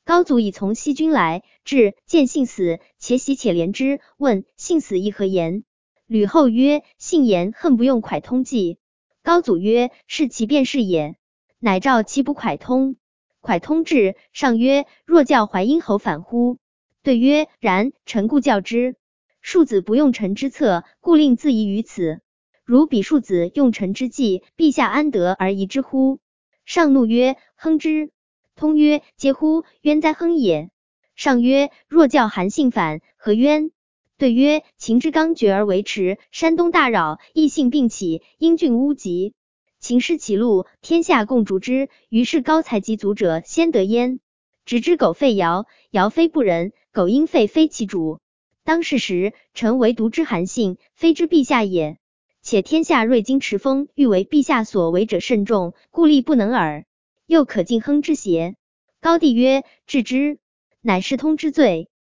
高祖以从西军来，至，见信死，且喜且怜之。问信死意何言？吕后曰：信言恨不用蒯通计。高祖曰：是其便是也。乃召其补蒯通。蒯通至，上曰：若教淮阴侯反乎？对曰：然，臣故教之。庶子不用臣之策，故令自疑于此。如彼庶子用臣之计，陛下安得而疑之乎？上怒曰：亨之。通曰：嗟乎，冤哉亨也。上曰：若教韩信反，何冤？对曰：秦之刚决而为迟，山东大扰，异姓并起，英俊乌集。秦失其路，天下共逐之，于是高才及足者先得焉。直之苟废尧，尧非不仁，苟因废非其主。当是时，臣唯独之韩信，非之陛下也。且天下锐经持锋，欲为陛下所为者甚众，故力不能耳。又可尽亨之邪？高帝曰：治之。乃是通之罪。